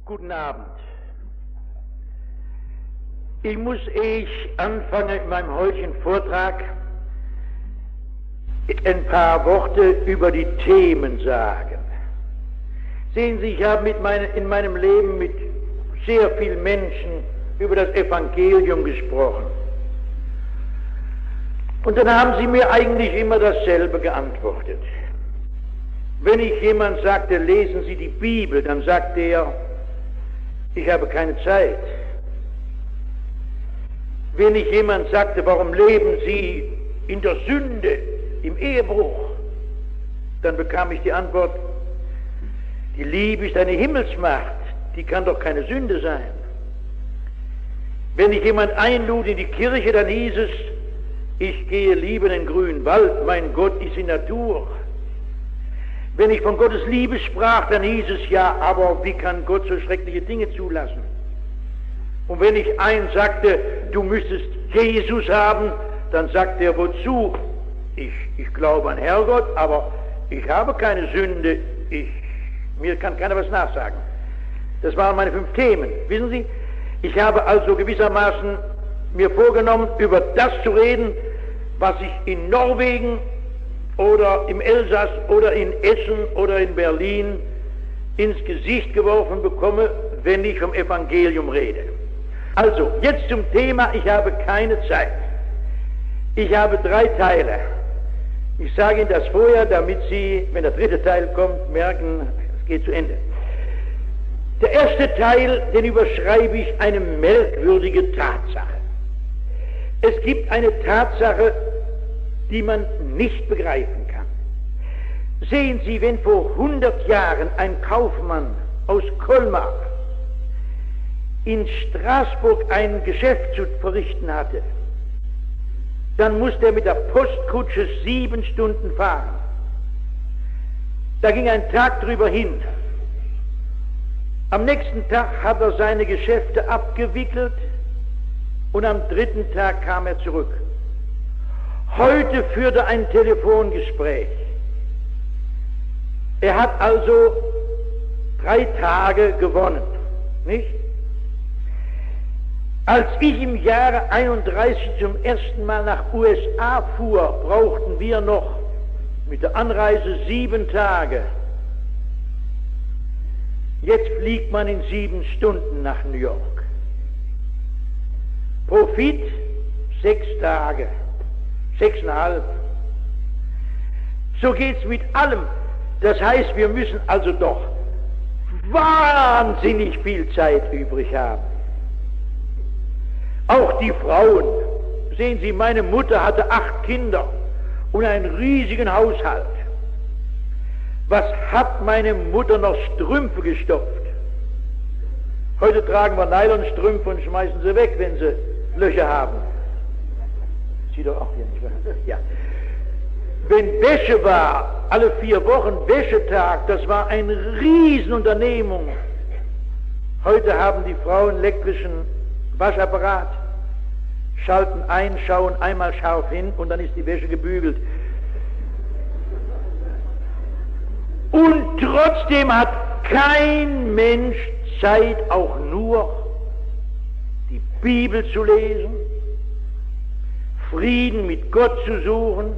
Guten Abend. Ich muss, ehe ich anfange in meinem heutigen Vortrag, ein paar Worte über die Themen sagen. Sehen Sie, ich habe in meinem Leben mit sehr vielen Menschen über das Evangelium gesprochen. Und dann haben sie mir eigentlich immer dasselbe geantwortet. Wenn ich jemand sagte, lesen Sie die Bibel, dann sagte er, ich habe keine Zeit. Wenn ich jemand sagte, warum leben Sie in der Sünde, im Ehebruch, dann bekam ich die Antwort, die Liebe ist eine Himmelsmacht, die kann doch keine Sünde sein. Wenn ich jemand einlud in die Kirche, dann hieß es, ich gehe lieber in den grünen Wald, mein Gott ist in Natur. Wenn ich von Gottes Liebe sprach, dann hieß es ja, aber wie kann Gott so schreckliche Dinge zulassen? Und wenn ich einen sagte, du müsstest Jesus haben, dann sagte er, wozu? Ich glaube an Herrgott, aber ich habe keine Sünde, mir kann keiner was nachsagen. Das waren meine 5 Themen. Wissen Sie, ich habe also gewissermaßen mir vorgenommen, über das zu reden, was ich in Norwegen oder im Elsass oder in Essen oder in Berlin ins Gesicht geworfen bekomme, wenn ich vom Evangelium rede. Also, jetzt zum Thema, ich habe keine Zeit. Ich habe 3 Teile. Ich sage Ihnen das vorher, damit Sie, wenn der 3. Teil kommt, merken, es geht zu Ende. Der erste Teil, den überschreibe ich eine merkwürdige Tatsache. Es gibt eine Tatsache, die man nicht begreifen kann. Sehen Sie, wenn vor 100 Jahren ein Kaufmann aus Colmar in Straßburg ein Geschäft zu verrichten hatte, dann musste er mit der Postkutsche 7 Stunden fahren. Da ging ein Tag drüber hin. Am nächsten Tag hat er seine Geschäfte abgewickelt und am 3. Tag kam er zurück. Heute führt er ein Telefongespräch. Er hat also 3 Tage gewonnen, nicht? Als ich im Jahre 31 zum ersten Mal nach USA fuhr, brauchten wir noch mit der Anreise 7 Tage. Jetzt fliegt man in 7 Stunden nach New York. Profit 6 Tage, 6,5. So geht's mit allem. Das heißt, wir müssen also doch wahnsinnig viel Zeit übrig haben. Auch die Frauen. Sehen Sie, meine Mutter hatte 8 Kinder und einen riesigen Haushalt. Was hat meine Mutter noch Strümpfe gestopft? Heute tragen wir Nylonstrümpfe und schmeißen sie weg, wenn sie Löcher haben. Sie doch auch hier nicht wahr? Ja. Wenn Wäsche war, alle 4 Wochen Wäschetag, das war eine Riesenunternehmung. Heute haben die Frauen elektrischen Waschapparat, schalten ein, schauen einmal scharf hin und dann ist die Wäsche gebügelt. Und trotzdem hat kein Mensch Zeit, auch nur die Bibel zu lesen, Frieden mit Gott zu suchen.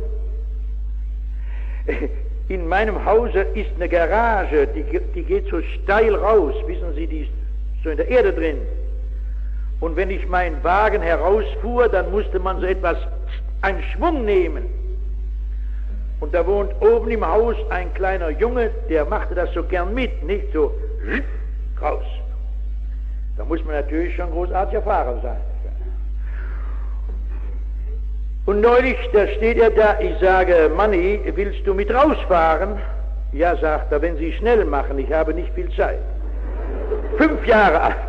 In meinem Hause ist eine Garage, die geht so steil raus, wissen Sie, die ist so in der Erde drin. Und wenn ich meinen Wagen herausfuhr, dann musste man so etwas, einen Schwung nehmen. Und da wohnt oben im Haus ein kleiner Junge, der machte das so gern mit, nicht so raus. Da muss man natürlich schon großartiger Fahrer sein. Und neulich, da steht er da, ich sage, Manni, willst du mit rausfahren? Ja, sagt er, wenn Sie schnell machen, ich habe nicht viel Zeit. 5 Jahre alt.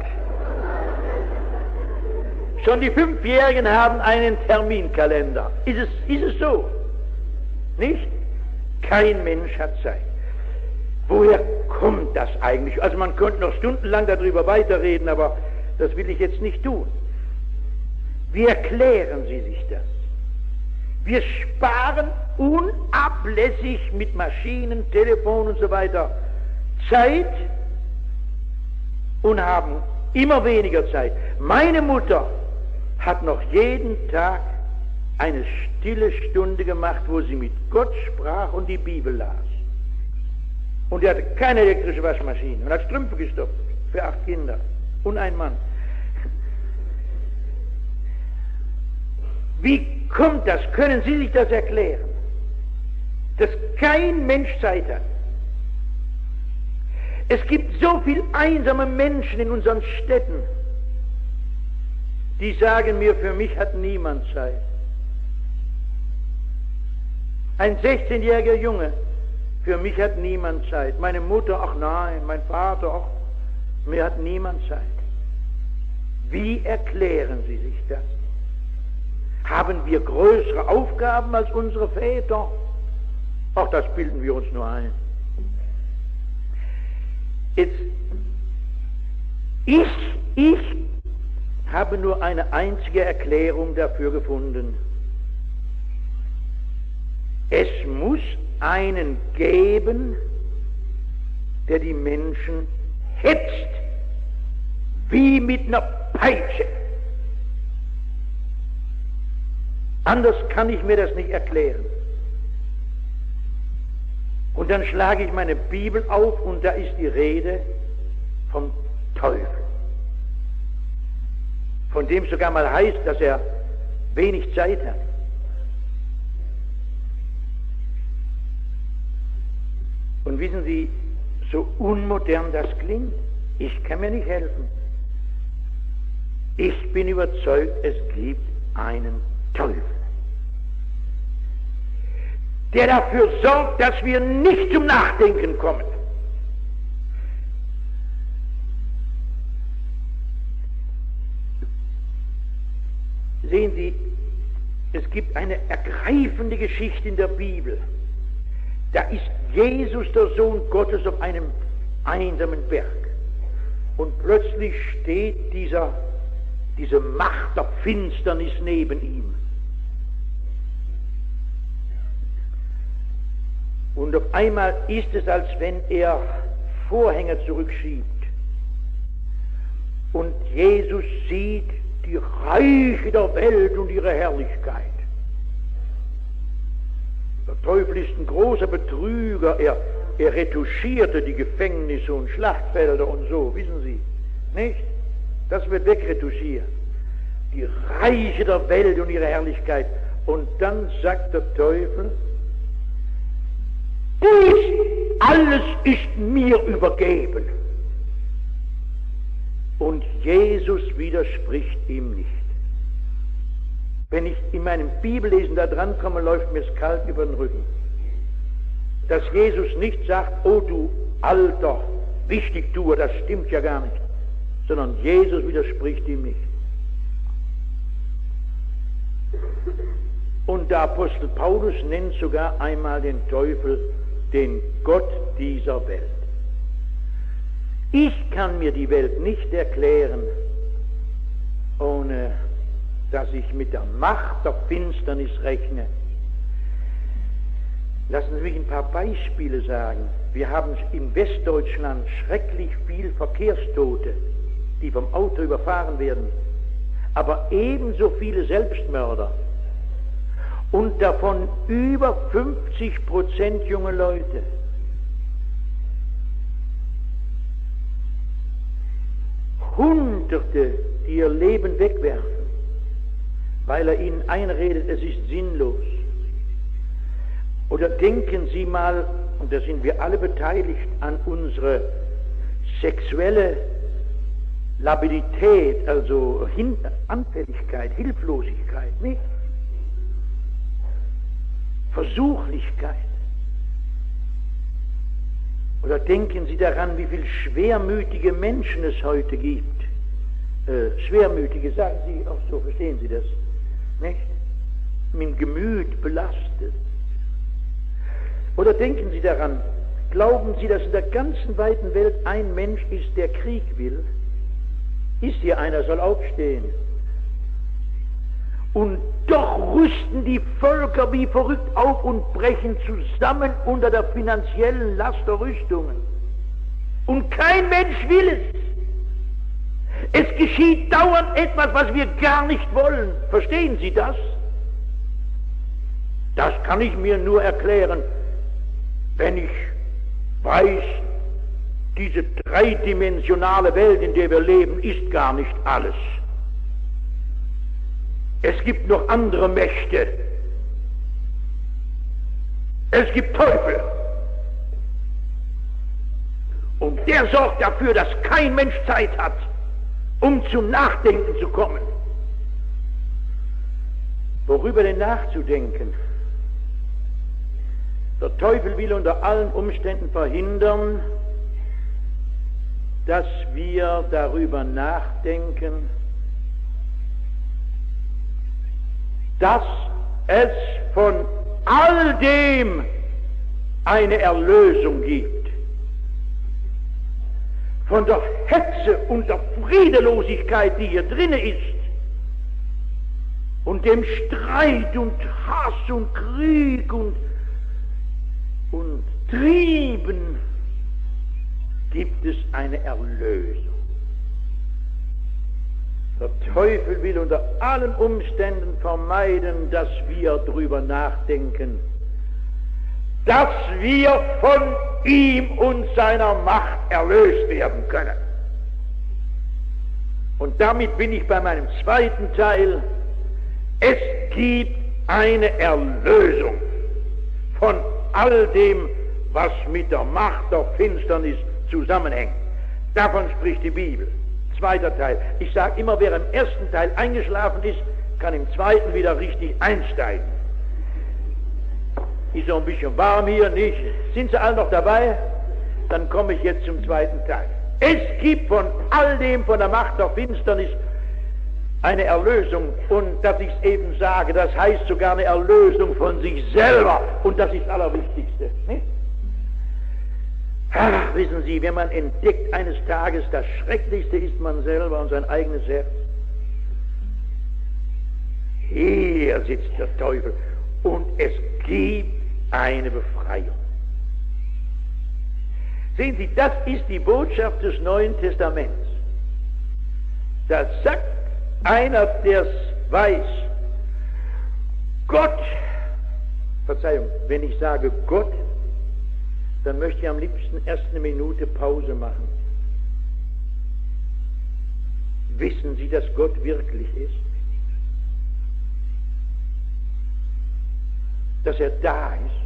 Schon die 5-Jährigen haben einen Terminkalender. Ist es so? Nicht? Kein Mensch hat Zeit. Woher kommt das eigentlich? Also man könnte noch stundenlang darüber weiterreden, aber das will ich jetzt nicht tun. Wie erklären Sie sich das? Wir sparen unablässig mit Maschinen, Telefon und so weiter Zeit und haben immer weniger Zeit. Meine Mutter hat noch jeden Tag eine stille Stunde gemacht, wo sie mit Gott sprach und die Bibel las. Und die hatte keine elektrische Waschmaschine und hat Strümpfe gestopft für 8 Kinder und ein Mann. Wie kommt das? Können Sie sich das erklären? Dass kein Mensch Zeit hat. Es gibt so viele einsame Menschen in unseren Städten, die sagen mir, für mich hat niemand Zeit. Ein 16-jähriger Junge, für mich hat niemand Zeit. Meine Mutter, ach nein, mein Vater, ach, mir hat niemand Zeit. Wie erklären Sie sich das? Haben wir größere Aufgaben als unsere Väter? Ach, das bilden wir uns nur ein. Jetzt, ich habe nur eine einzige Erklärung dafür gefunden. Es muss einen geben, der die Menschen hetzt, wie mit einer Peitsche. Anders kann ich mir das nicht erklären. Und dann schlage ich meine Bibel auf und da ist die Rede vom Teufel. Von dem sogar mal heißt, dass er wenig Zeit hat. Und wissen Sie, so unmodern das klingt, ich kann mir nicht helfen. Ich bin überzeugt, es gibt einen Teufel, der dafür sorgt, dass wir nicht zum Nachdenken kommen. Sehen Sie, es gibt eine ergreifende Geschichte in der Bibel. Da ist Jesus, der Sohn Gottes, auf einem einsamen Berg. Und plötzlich steht diese Macht der Finsternis neben ihm. Und auf einmal ist es, als wenn er Vorhänge zurückschiebt. Und Jesus sieht die Reiche der Welt und ihre Herrlichkeit. Der Teufel ist ein großer Betrüger. Er retuschierte die Gefängnisse und Schlachtfelder und so, wissen Sie, nicht? Das wird wegretuschiert. Die Reiche der Welt und ihre Herrlichkeit. Und dann sagt der Teufel, dies alles ist mir übergeben. Und Jesus widerspricht ihm nicht. Wenn ich in meinem Bibellesen da dran komme, läuft mir es kalt über den Rücken. Dass Jesus nicht sagt, oh du alter Wichtigtuer, das stimmt ja gar nicht. Sondern Jesus widerspricht ihm nicht. Und der Apostel Paulus nennt sogar einmal den Teufel den Gott dieser Welt. Ich kann mir die Welt nicht erklären, ohne dass ich mit der Macht der Finsternis rechne. Lassen Sie mich ein paar Beispiele sagen. Wir haben in Westdeutschland schrecklich viel Verkehrstote, die vom Auto überfahren werden, aber ebenso viele Selbstmörder. Und davon über 50% junge Leute. Hunderte, die ihr Leben wegwerfen, weil er ihnen einredet, es ist sinnlos. Oder denken Sie mal, und da sind wir alle beteiligt, an unsere sexuelle Labilität, also Anfälligkeit, Hilflosigkeit, nicht? Versuchlichkeit. Oder denken Sie daran, wie viele schwermütige Menschen es heute gibt. Schwermütige, sagen Sie auch so, verstehen Sie das? Nicht? Mit dem Gemüt belastet. Oder denken Sie daran, glauben Sie, dass in der ganzen weiten Welt ein Mensch ist, der Krieg will? Ist hier einer, soll aufstehen. Und doch rüsten die Völker wie verrückt auf und brechen zusammen unter der finanziellen Last der Rüstungen. Und kein Mensch will es. Es geschieht dauernd etwas, was wir gar nicht wollen. Verstehen Sie das? Das kann ich mir nur erklären, wenn ich weiß, diese dreidimensionale Welt, in der wir leben, ist gar nicht alles. Es gibt noch andere Mächte. Es gibt Teufel. Und der sorgt dafür, dass kein Mensch Zeit hat, um zum Nachdenken zu kommen. Worüber denn nachzudenken? Der Teufel will unter allen Umständen verhindern, dass wir darüber nachdenken, dass es von all dem eine Erlösung gibt. Von der Hetze und der Friedelosigkeit, die hier drinne ist, und dem Streit und Hass und Krieg und Trieben gibt es eine Erlösung. Der Teufel will unter allen Umständen vermeiden, dass wir darüber nachdenken, dass wir von ihm und seiner Macht erlöst werden können. Und damit bin ich bei meinem zweiten Teil. Es gibt eine Erlösung von all dem, was mit der Macht der Finsternis zusammenhängt. Davon spricht die Bibel. Zweiter Teil. Ich sage immer, wer im ersten Teil eingeschlafen ist, kann im zweiten wieder richtig einsteigen. Ist so ein bisschen warm hier, nicht? Sind Sie alle noch dabei? Dann komme ich jetzt zum zweiten Teil. Es gibt von all dem, von der Macht der Finsternis, eine Erlösung. Und dass ich es eben sage, das heißt sogar eine Erlösung von sich selber. Und das ist das Allerwichtigste. Nicht? Ach, wissen Sie, wenn man entdeckt eines Tages, das Schrecklichste ist man selber und sein eigenes Herz. Hier sitzt der Teufel und es gibt eine Befreiung. Sehen Sie, das ist die Botschaft des Neuen Testaments. Da sagt einer, der es weiß, Gott, Verzeihung, wenn ich sage Gott, dann möchte ich am liebsten erst eine Minute Pause machen. Wissen Sie, dass Gott wirklich ist? Dass er da ist?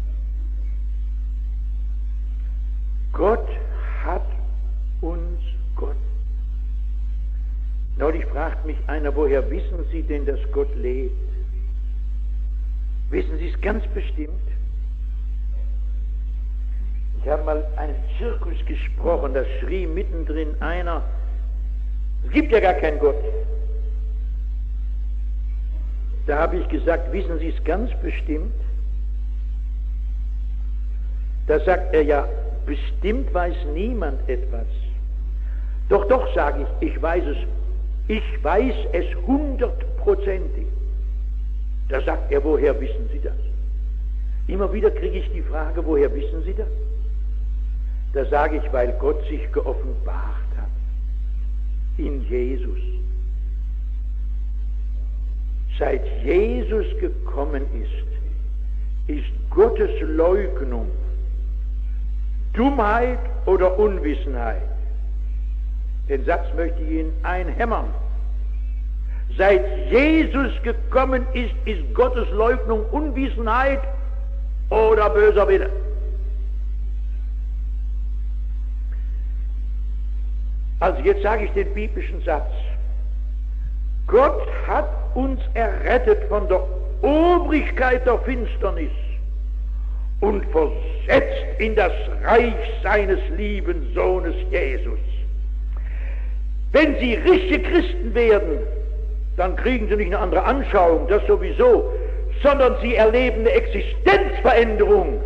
Gott hat uns Gott. Neulich fragt mich einer, woher wissen Sie denn, dass Gott lebt? Wissen Sie es ganz bestimmt? Ich habe mal einen Zirkus gesprochen, da schrie mittendrin einer, es gibt ja gar keinen Gott. Da habe ich gesagt, wissen Sie es ganz bestimmt? Da sagt er, ja, bestimmt weiß niemand etwas. Doch, doch, sage ich, ich weiß es 100%ig. Da sagt er, woher wissen Sie das? Immer wieder kriege ich die Frage, woher wissen Sie das? Da sage ich, weil Gott sich geoffenbart hat in Jesus. Seit Jesus gekommen ist Gottes Leugnung Dummheit oder Unwissenheit. Den Satz möchte ich Ihnen einhämmern. Seit Jesus gekommen ist Gottes Leugnung Unwissenheit oder böser Wille. Also jetzt sage ich den biblischen Satz. Gott hat uns errettet von der Obrigkeit der Finsternis und versetzt in das Reich seines lieben Sohnes Jesus. Wenn Sie richtige Christen werden, dann kriegen Sie nicht eine andere Anschauung, das sowieso, sondern Sie erleben eine Existenzveränderung.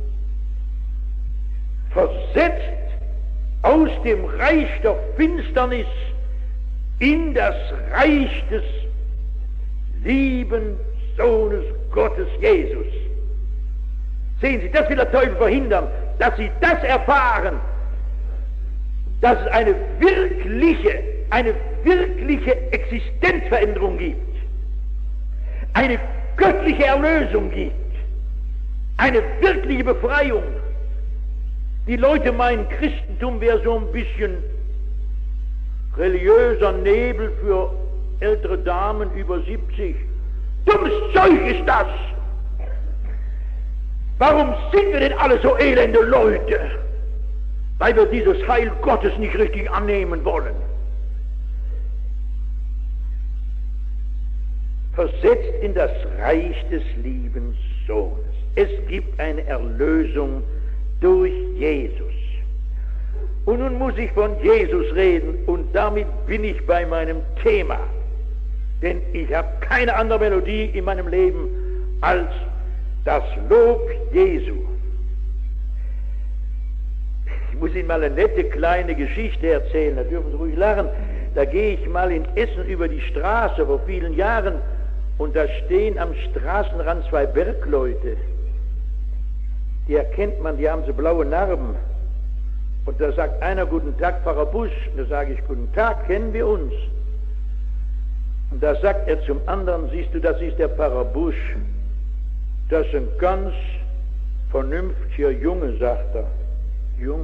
Versetzt aus dem Reich der Finsternis in das Reich des lieben Sohnes Gottes Jesus. Sehen Sie, das will der Teufel verhindern, dass Sie das erfahren, dass es eine wirkliche eine wirkliche Existenzveränderung gibt, eine göttliche Erlösung gibt, eine wirkliche Befreiung. Die Leute meinen, Christentum wäre so ein bisschen religiöser Nebel für ältere Damen über 70. Dummes Zeug ist das! Warum sind wir denn alle so elende Leute? Weil wir dieses Heil Gottes nicht richtig annehmen wollen. Versetzt in das Reich des lieben Sohnes. Es gibt eine Erlösung durch Jesus. Und nun muss ich von Jesus reden und damit bin ich bei meinem Thema. Denn ich habe keine andere Melodie in meinem Leben als das Lob Jesu. Ich muss Ihnen mal eine nette kleine Geschichte erzählen, da dürfen Sie ruhig lachen. Da gehe ich mal in Essen über die Straße vor vielen Jahren und da stehen am Straßenrand zwei Bergleute. Die erkennt man, die haben so blaue Narben. Und da sagt einer, guten Tag, Pfarrer Busch. Da sage ich, guten Tag, kennen wir uns? Und da sagt er zum anderen, siehst du, das ist der Pfarrer Busch. Das ist ein ganz vernünftiger Junge, sagt er. Junge.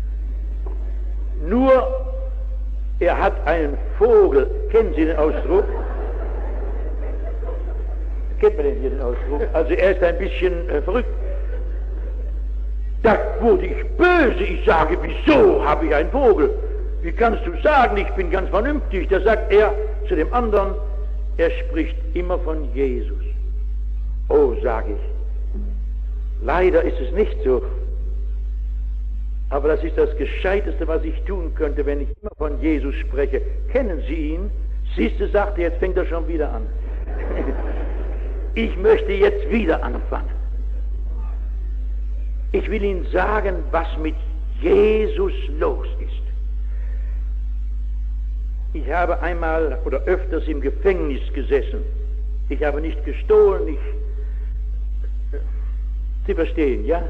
Nur, er hat einen Vogel. Kennen Sie den Ausdruck? Kennt man den Ausdruck? Also er ist ein bisschen verrückt. Da wurde ich böse. Ich sage, wieso habe ich einen Vogel? Wie kannst du sagen, ich bin ganz vernünftig? Da sagt er zu dem anderen, er spricht immer von Jesus. Oh, sage ich, leider ist es nicht so. Aber das ist das Gescheiteste, was ich tun könnte, wenn ich immer von Jesus spreche. Kennen Sie ihn? Siehst du, sagt er, jetzt fängt er schon wieder an. Ich möchte jetzt wieder anfangen. Ich will Ihnen sagen, was mit Jesus los ist. Ich habe einmal oder öfters im Gefängnis gesessen. Ich habe nicht gestohlen, Sie verstehen, ja?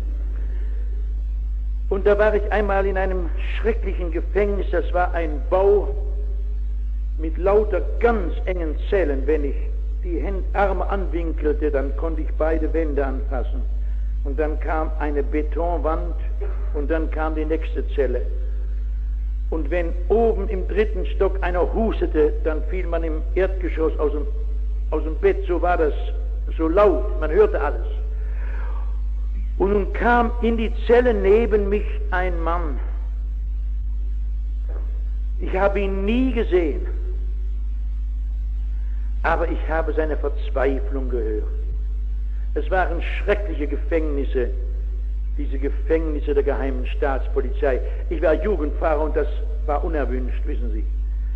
Und da war ich einmal in einem schrecklichen Gefängnis, das war ein Bau mit lauter ganz engen Zellen. Wenn ich die Arme anwinkelte, dann konnte ich beide Wände anfassen. Und dann kam eine Betonwand und dann kam die nächste Zelle. Und wenn oben im 3. Stock einer hustete, dann fiel man im Erdgeschoss aus dem Bett, so war das, so laut, man hörte alles. Und nun kam in die Zelle neben mich ein Mann. Ich habe ihn nie gesehen, aber ich habe seine Verzweiflung gehört. Es waren schreckliche Gefängnisse, diese Gefängnisse der geheimen Staatspolizei. Ich war Jugendpfarrer und das war unerwünscht, wissen Sie.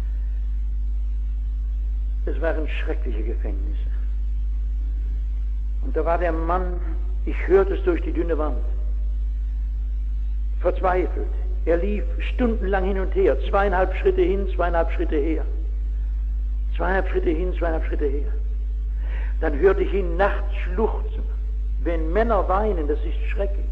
Es waren schreckliche Gefängnisse. Und da war der Mann, ich hörte es durch die dünne Wand, verzweifelt. Er lief stundenlang hin und her, 2,5 Schritte hin, 2,5 Schritte her. 2,5 Schritte hin, 2,5 Schritte her. Dann hörte ich ihn nachts schluchzen. Wenn Männer weinen, das ist schrecklich.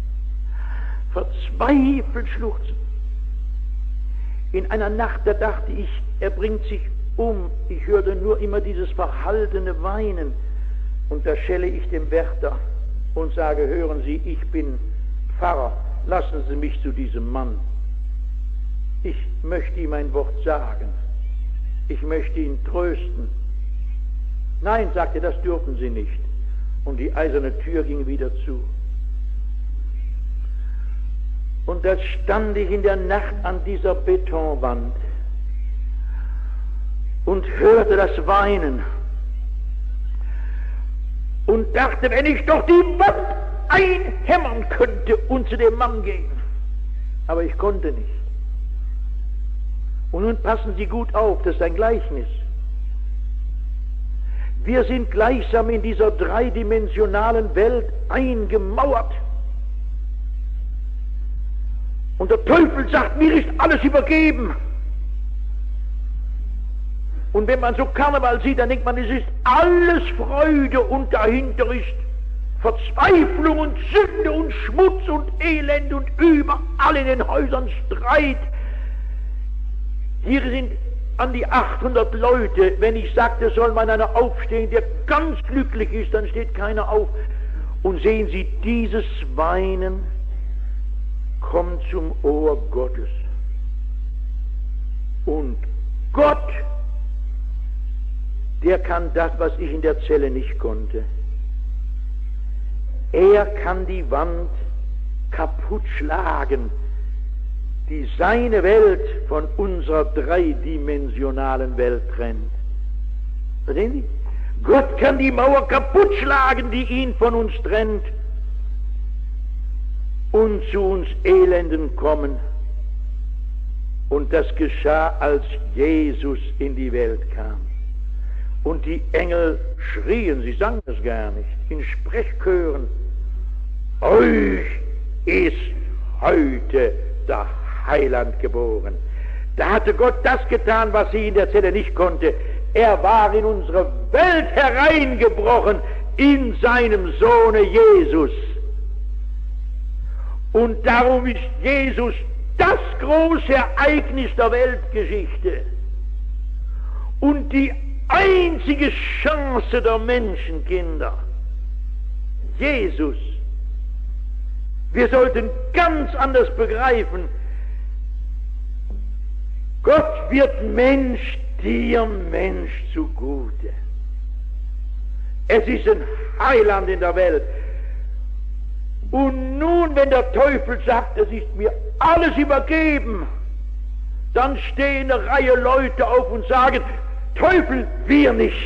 Verzweifelt schluchzen. In einer Nacht, da dachte ich, er bringt sich um. Ich hörte nur immer dieses verhaltene Weinen. Und da schelle ich dem Wärter und sage, hören Sie, ich bin Pfarrer, lassen Sie mich zu diesem Mann. Ich möchte ihm ein Wort sagen. Ich möchte ihn trösten. Nein, sagte er, das dürfen Sie nicht. Und die eiserne Tür ging wieder zu. Und da stand ich in der Nacht an dieser Betonwand und hörte das Weinen und dachte, wenn ich doch die Wand einhämmern könnte und zu dem Mann gehen. Aber ich konnte nicht. Und nun passen Sie gut auf, das ist ein Gleichnis. Wir sind gleichsam in dieser dreidimensionalen Welt eingemauert. Und der Teufel sagt, mir ist alles übergeben. Und wenn man so Karneval sieht, dann denkt man, es ist alles Freude und dahinter ist Verzweiflung und Sünde und Schmutz und Elend und überall in den Häusern Streit. Hier sind an die 800 Leute, wenn ich sagte, soll man einer aufstehen, der ganz glücklich ist, dann steht keiner auf. Und sehen Sie, dieses Weinen kommt zum Ohr Gottes. Und Gott, der kann das, was ich in der Zelle nicht konnte. Er kann die Wand kaputt schlagen, die seine Welt von unserer dreidimensionalen Welt trennt. Verstehen Sie? Gott kann die Mauer kaputt schlagen, die ihn von uns trennt, und zu uns Elenden kommen. Und das geschah, als Jesus in die Welt kam. Und die Engel schrien, sie sangen es gar nicht, in Sprechchören: Euch ist heute der Heiland geboren. Da hatte Gott das getan, was sie in der Zelle nicht konnte. Er war in unsere Welt hereingebrochen, in seinem Sohne Jesus. Und darum ist Jesus das große Ereignis der Weltgeschichte und die einzige Chance der Menschenkinder. Jesus. Wir sollten ganz anders begreifen, Gott wird Mensch, dir Mensch zugute. Es ist ein Heiland in der Welt. Und nun, wenn der Teufel sagt, es ist mir alles übergeben, dann stehen eine Reihe Leute auf und sagen: Teufel, wir nicht.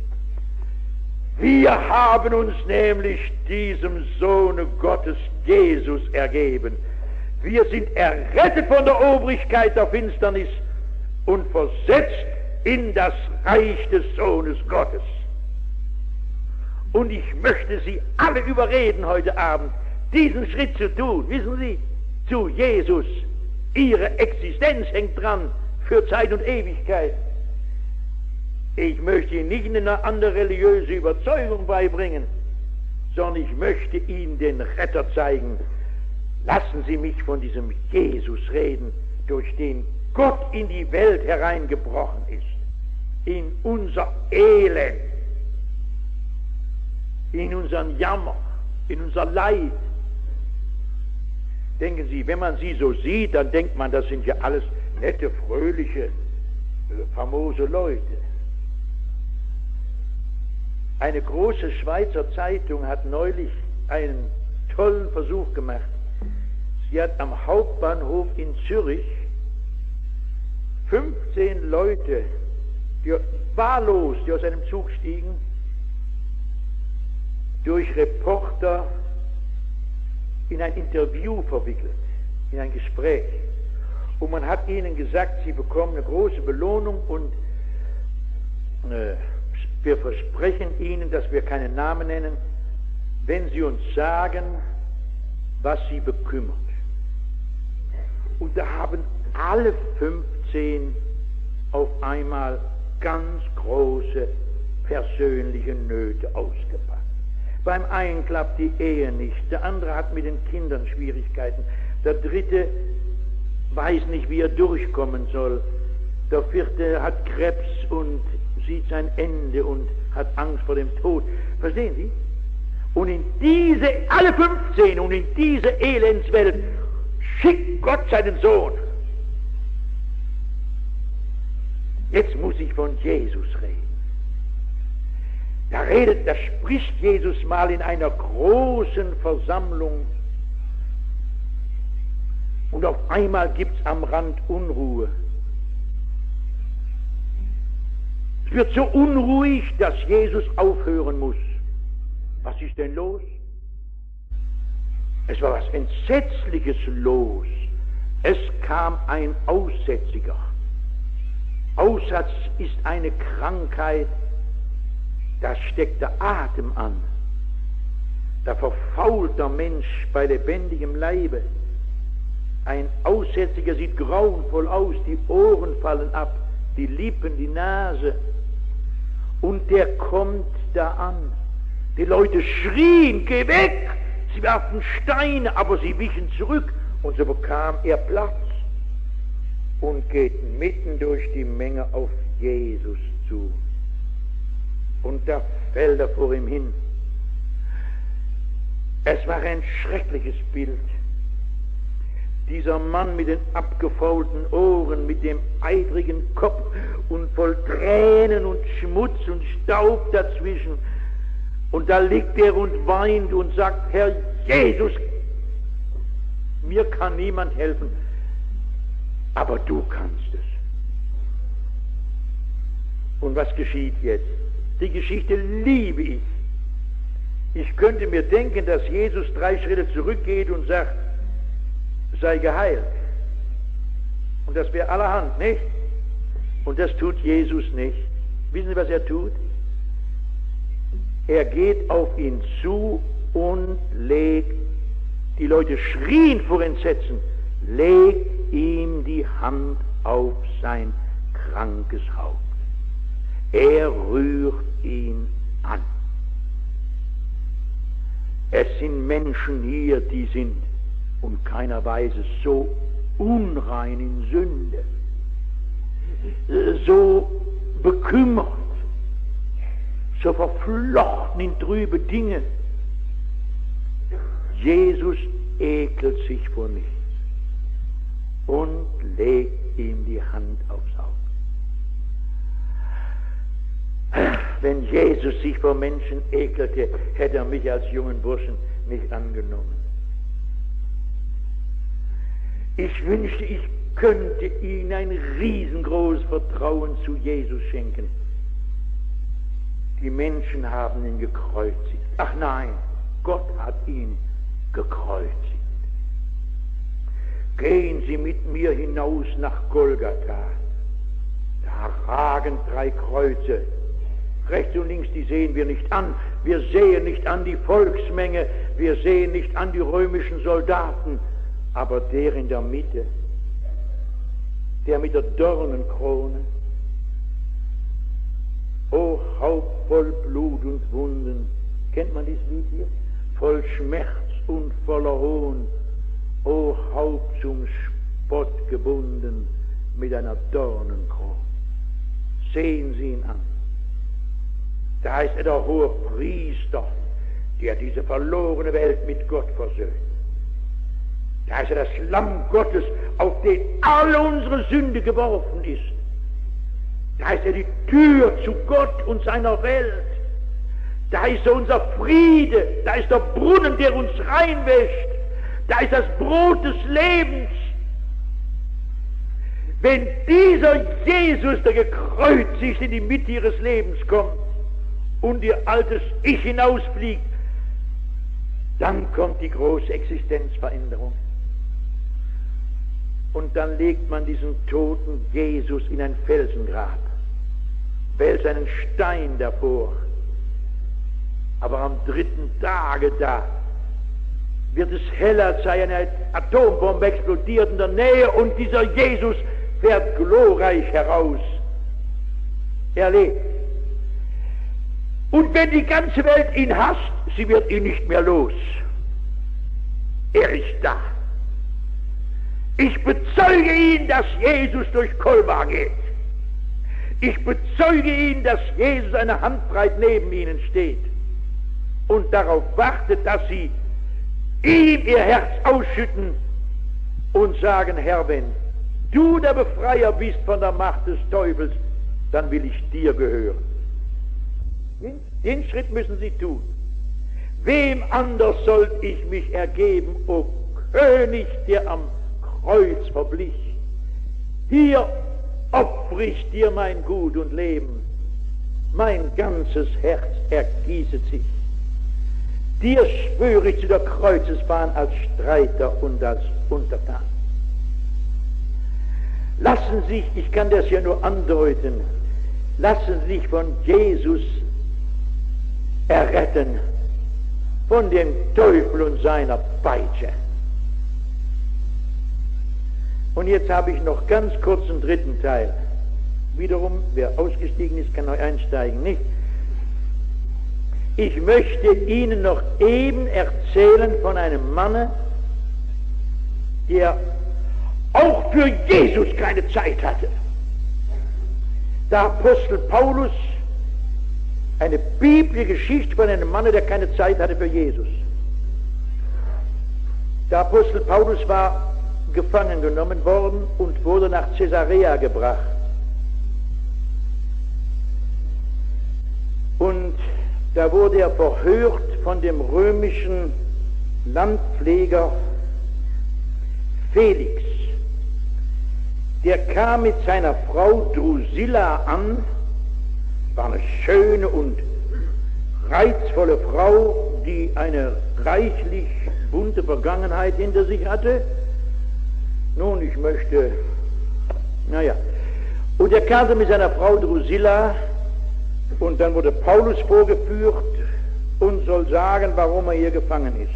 Wir haben uns nämlich diesem Sohne Gottes Jesus ergeben. Wir sind errettet von der Obrigkeit der Finsternis und versetzt in das Reich des Sohnes Gottes. Und ich möchte Sie alle überreden heute Abend, diesen Schritt zu tun. Wissen Sie, zu Jesus. Ihre Existenz hängt dran für Zeit und Ewigkeit. Ich möchte Ihnen nicht eine andere religiöse Überzeugung beibringen, sondern ich möchte Ihnen den Retter zeigen. Lassen Sie mich von diesem Jesus reden, durch den Gott in die Welt hereingebrochen ist, in unser Elend, in unseren Jammer, in unser Leid. Denken Sie, wenn man sie so sieht, dann denkt man, das sind ja alles nette, fröhliche, famose Leute. Eine große Schweizer Zeitung hat neulich einen tollen Versuch gemacht. Sie hat am Hauptbahnhof in Zürich 15 Leute, die wahllos, die aus einem Zug stiegen, durch Reporter in ein Interview verwickelt, in ein Gespräch. Und man hat ihnen gesagt, sie bekommen eine große Belohnung und wir versprechen ihnen, dass wir keinen Namen nennen, wenn sie uns sagen, was sie bekümmert. Und da haben alle 15 auf einmal ganz große persönliche Nöte ausgepackt. Beim einen klappt die Ehe nicht, der andere hat mit den Kindern Schwierigkeiten, der dritte weiß nicht, wie er durchkommen soll, der vierte hat Krebs und sieht sein Ende und hat Angst vor dem Tod. Verstehen Sie? Und in diese, alle 15, und in diese Elendswelt schickt Gott seinen Sohn. Jetzt muss ich von Jesus reden. Da spricht Jesus mal in einer großen Versammlung und auf einmal gibt es am Rand Unruhe. Es wird so unruhig, dass Jesus aufhören muss. Was ist denn los? Es war was Entsetzliches los. Es kam ein Aussätziger. Aussatz ist eine Krankheit, da steckt der Atem an. Da verfault der Mensch bei lebendigem Leibe. Ein Aussätziger sieht grauenvoll aus, die Ohren fallen ab, die Lippen, die Nase. Und der kommt da an. Die Leute schrien, geh weg! Sie warfen Steine, aber sie wichen zurück und so bekam er Platz. und geht mitten durch die Menge auf Jesus zu. Und da fällt er vor ihm hin. Es war ein schreckliches Bild. Dieser Mann mit den abgefaulten Ohren, mit dem eitrigen Kopf und voll Tränen und Schmutz und Staub dazwischen. Und da liegt er und weint und sagt, Herr Jesus, mir kann niemand helfen, aber du kannst es. Und was geschieht jetzt? Die Geschichte liebe ich. Ich könnte mir denken, dass Jesus 3 Schritte zurückgeht und sagt, sei geheilt. Und das wäre allerhand, nicht? Und das tut Jesus nicht. Wissen Sie, was er tut? Er geht auf ihn zu und legt, die Leute schrien vor Entsetzen, legt ihm die Hand auf sein krankes Haupt. Er rührt ihn an. Es sind Menschen hier, die sind und keiner weiß es, so unrein in Sünde, so bekümmert, so verflochten in trübe Dinge. Jesus ekelt sich vor nichts und legt ihm die Hand aufs Haupt. Wenn Jesus sich vor Menschen ekelte, hätte er mich als jungen Burschen nicht angenommen. Ich wünschte, ich könnte Ihnen ein riesengroßes Vertrauen zu Jesus schenken. Die Menschen haben ihn gekreuzigt. Ach nein, Gott hat ihn gekreuzigt. Gehen Sie mit mir hinaus nach Golgatha. Da ragen 3 Kreuze. Rechts und links, die sehen wir nicht an. Wir sehen nicht an die Volksmenge. Wir sehen nicht an die römischen Soldaten. Aber der in der Mitte, der mit der Dornenkrone, o Haupt voll Blut und Wunden, kennt man dieses Lied hier? Voll Schmerz und voller Hohn, o Haupt zum Spott gebunden mit einer Dornenkrone. Sehen Sie ihn an. Da ist er der hohe Priester, der diese verlorene Welt mit Gott versöhnt. Da ist er das Lamm Gottes, auf den alle unsere Sünde geworfen ist. Da ist er die Tür zu Gott und seiner Welt. Da ist er unser Friede. Da ist der Brunnen, der uns reinwäscht. Da ist das Brot des Lebens. Wenn dieser Jesus, der gekreuzigt in die Mitte ihres Lebens kommt und ihr altes Ich hinausfliegt, dann kommt die große Existenzveränderung. Und dann legt man diesen toten Jesus in ein Felsengrab, wälzt einen Stein davor. Aber am 3. Tage da wird es heller, als sei eine Atombombe explodiert in der Nähe und dieser Jesus fährt glorreich heraus. Er lebt. Und wenn die ganze Welt ihn hasst, sie wird ihn nicht mehr los. Er ist da. Ich bezeuge ihn, dass Jesus durch Kolmar geht. Ich bezeuge ihn, dass Jesus eine Handbreit neben ihnen steht und darauf wartet, dass sie ihm ihr Herz ausschütten und sagen, Herr, wenn du der Befreier bist von der Macht des Teufels, dann will ich dir gehören. Den Schritt müssen sie tun. Wem anders sollt ich mich ergeben, o König, der am Kreuz verblich? Hier opfere ich dir mein Gut und Leben. Mein ganzes Herz ergießet sich. Dir schwöre ich zu der Kreuzesbahn als Streiter und als Untertan. Lassen Sie sich, ich kann das ja nur andeuten, lassen Sie sich von Jesus erretten, von dem Teufel und seiner Peitsche. Und jetzt habe ich noch ganz kurz einen 3. Teil. Wiederum, wer ausgestiegen ist, kann neu einsteigen, nicht? Ich möchte Ihnen noch eben erzählen von einem Manne, der auch für Jesus keine Zeit hatte. Der Apostel Paulus, eine biblische Geschichte von einem Mann, der keine Zeit hatte für Jesus. Der Apostel Paulus war gefangen genommen worden und wurde nach Caesarea gebracht. Und da wurde er verhört von dem römischen Landpfleger Felix. Der kam mit seiner Frau Drusilla an, war eine schöne und reizvolle Frau, die eine reichlich bunte Vergangenheit hinter sich hatte. Nun, ich möchte, naja, und er kam mit seiner Frau Drusilla und dann wurde Paulus vorgeführt und soll sagen, warum er hier gefangen ist.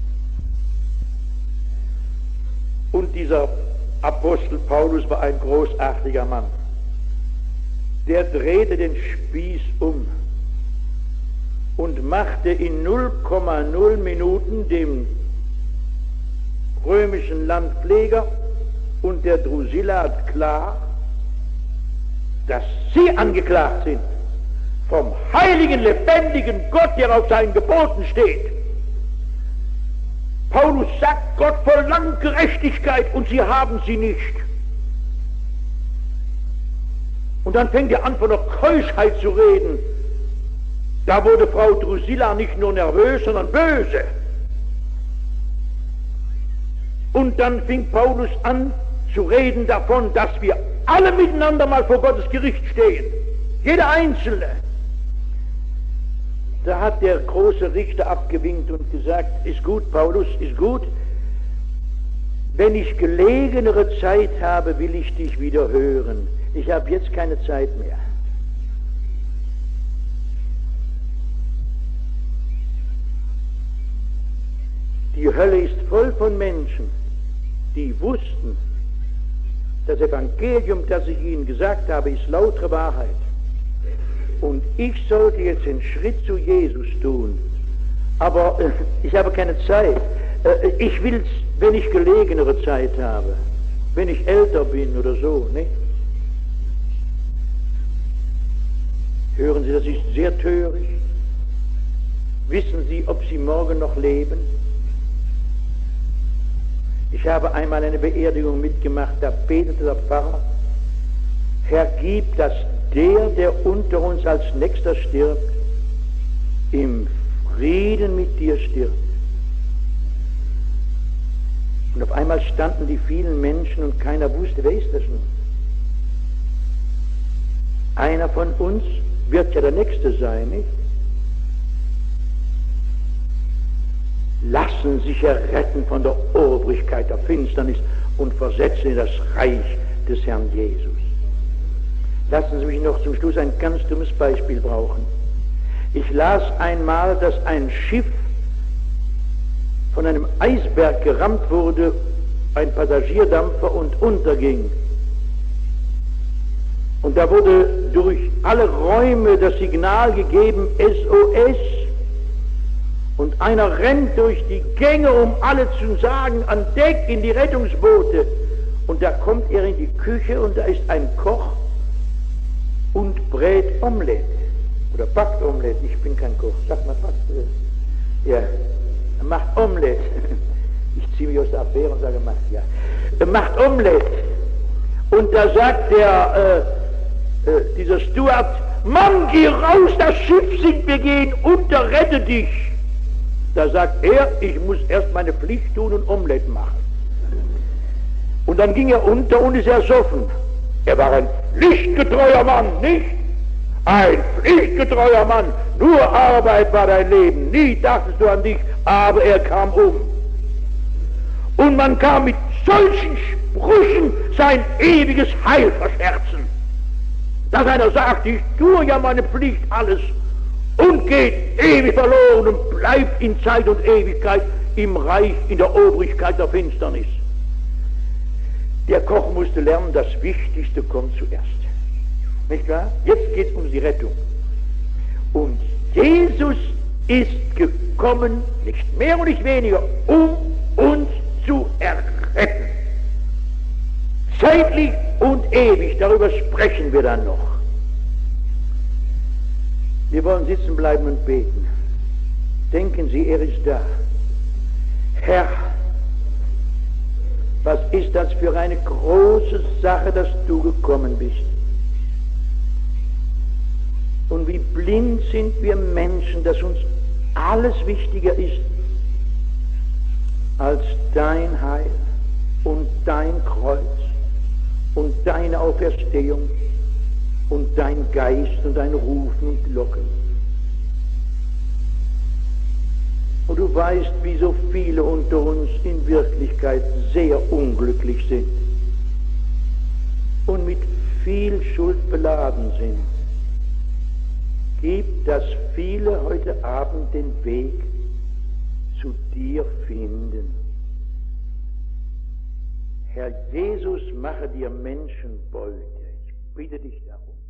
Und dieser Apostel Paulus war ein großartiger Mann. Der drehte den Spieß um und machte in 0,0 Minuten dem römischen Landpfleger und der Drusilla klar, dass sie angeklagt sind vom heiligen, lebendigen Gott, der auf seinen Geboten steht. Paulus sagt, Gott verlangt Gerechtigkeit und sie haben sie nicht. Und dann fängt er an, von der Keuschheit zu reden. Da wurde Frau Drusilla nicht nur nervös, sondern böse. Und dann fing Paulus an zu reden davon, dass wir alle miteinander mal vor Gottes Gericht stehen. Jeder Einzelne. Da hat der große Richter abgewinkt und gesagt, ist gut, Paulus, ist gut. Wenn ich gelegenere Zeit habe, will ich dich wieder hören. Ich habe jetzt keine Zeit mehr. Die Hölle ist voll von Menschen, die wussten, das Evangelium, das ich ihnen gesagt habe, ist lautere Wahrheit. Und ich sollte jetzt den Schritt zu Jesus tun. Aber ich habe keine Zeit. Ich will es, wenn ich gelegenere Zeit habe, wenn ich älter bin oder so, nicht? Hören Sie, das ist sehr töricht. Wissen Sie, ob Sie morgen noch leben? Ich habe einmal eine Beerdigung mitgemacht, da betete der Pfarrer, Herr, gib, dass der unter uns als Nächster stirbt, im Frieden mit dir stirbt. Und auf einmal standen die vielen Menschen und keiner wusste, wer ist das nun? Einer von uns wird ja der Nächste sein, nicht? Lassen sich erretten von der Obrigkeit der Finsternis und versetzen in das Reich des Herrn Jesus. Lassen Sie mich noch zum Schluss ein ganz dummes Beispiel brauchen. Ich las einmal, dass ein Schiff von einem Eisberg gerammt wurde, ein Passagierdampfer, und unterging. Und da wurde durch alle Räume das Signal gegeben, SOS. Und einer rennt durch die Gänge, um alle zu sagen, an Deck in die Rettungsboote. Und da kommt er in die Küche und da ist ein Koch und brät Omelette. Oder backt Omelette. Ich bin kein Koch. Sag mal, backt. Ja, er macht Omelette. Ich ziehe mich aus der Affäre und sage, macht, ja. Er macht Omelette. Und da sagt dieser Steward, Mann, geh raus, das Schiff sinkt, wir gehen unter, rette dich. Da sagt er, ich muss erst meine Pflicht tun und Omelette machen. Und dann ging er unter und ist ersoffen. Er war ein pflichtgetreuer Mann, nicht? Ein pflichtgetreuer Mann. Nur Arbeit war dein Leben. Nie dachtest du an dich, aber er kam um. Und man kam mit solchen Sprüchen sein ewiges Heil verscherzen. Dass einer sagt, ich tue ja meine Pflicht alles und geht ewig verloren und bleibt in Zeit und Ewigkeit im Reich, in der Obrigkeit der Finsternis. Der Koch musste lernen, das Wichtigste kommt zuerst. Nicht wahr? Jetzt geht es um die Rettung. Und Jesus ist gekommen, nicht mehr und nicht weniger, um uns zu erretten. zeitlich und ewig. Darüber sprechen wir dann noch. Wir wollen sitzen bleiben und beten. Denken Sie, er ist da. Herr, was ist das für eine große Sache, dass du gekommen bist? Und wie blind sind wir Menschen, dass uns alles wichtiger ist als dein Heil und dein Kreuz und deine Auferstehung und dein Geist und dein Rufen und Glocken. Und du weißt, wie so viele unter uns in Wirklichkeit sehr unglücklich sind und mit viel Schuld beladen sind. Gib, dass viele heute Abend den Weg zu dir finden. Herr Jesus, mache dir Menschenbeute. Ich bitte dich darum.